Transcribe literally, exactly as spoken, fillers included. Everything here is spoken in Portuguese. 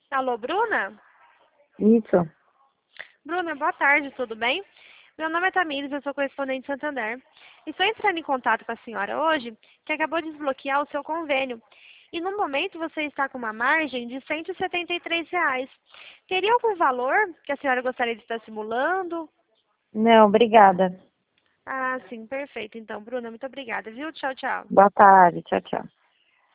Alô, Bruna? Isso. Bruna, boa tarde, tudo bem? Meu nome é Tamires, eu sou correspondente de Santander. Estou entrando em contato com a senhora hoje, que acabou de desbloquear o seu convênio. E no momento você está com uma margem de cento e setenta e três reais. Teria algum valor que a senhora gostaria de estar simulando? Não, obrigada. Ah, sim, perfeito. Então, Bruna, muito obrigada, viu? Tchau, tchau. Boa tarde. Tchau, tchau.